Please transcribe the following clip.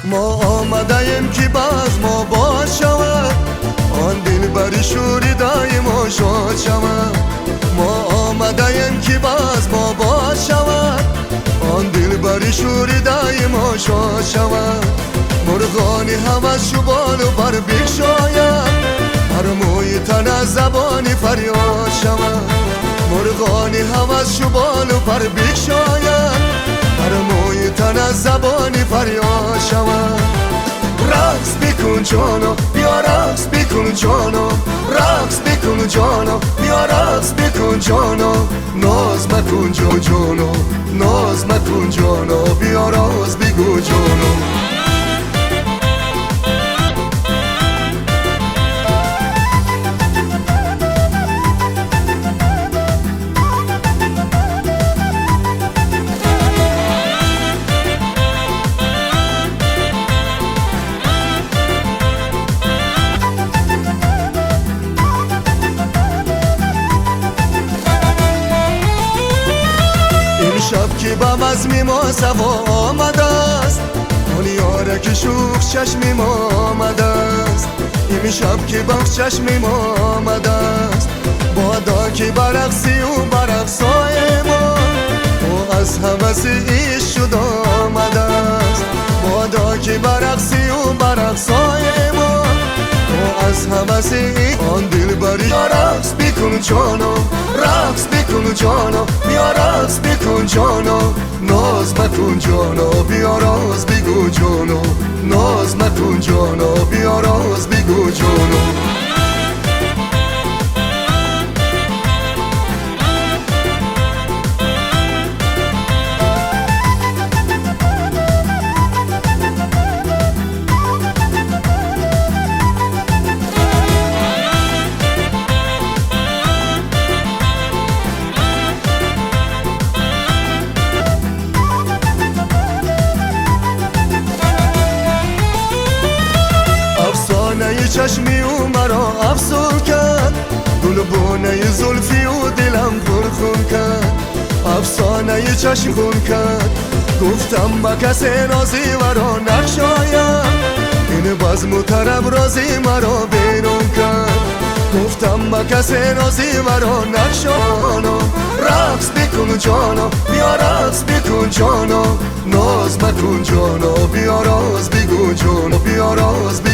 ما آمدیم که باز ما باز شود، آن دل بر شوری دایم و شاد شود. ما آمدیم که باز ما باز شود، آن دل بر شوری دایم و شاد شود. مرغانی هوس شو بال و پر بگشاید، هر موی تن از زبانی فریاد شود. مرغانی هوس شو بال و پر بگشاید، هر موی تن از زبانی فریاد شود. رقص بکن جانو بیا رقص بکن جانو، رقص بکن جانو بیا رقص بکن جانو. ناز مکن جانو، ناز مکن جانو، بیا راز بگو جانو. شب که با مزمی ما سوا آمده است، اون یاره که شوخ چشمی ما آمده است. این شب که با چشمی ما آمده است، بادا که برقصی و برقصای ما، و از هوس ایش شد آمده است. بادا که برقصی و برقصای ما، و از هوس ایش آن دل بری. رقص بکن جانو، رقص بکن جانو، بیا رقص بکن جانو. ناز مکن جانو بیا راز بگو جانو، ناز مکن جانو بیا راز بگو جانو. چشمی و مرا افسون کرد، گلبونه زلفی و دلم پرخون کرد. افسانه چشم خون کرد، گفتم با کسی نازی مرا نخشایم. این بزم و طرب رازی مرا بیرون کرد، گفتم با کسی نازی مرا نخشانو. رقص بکن جانو بیا رقص بکن جانو، ناز مکن جانو بیا راز بگو جانو، بیا راز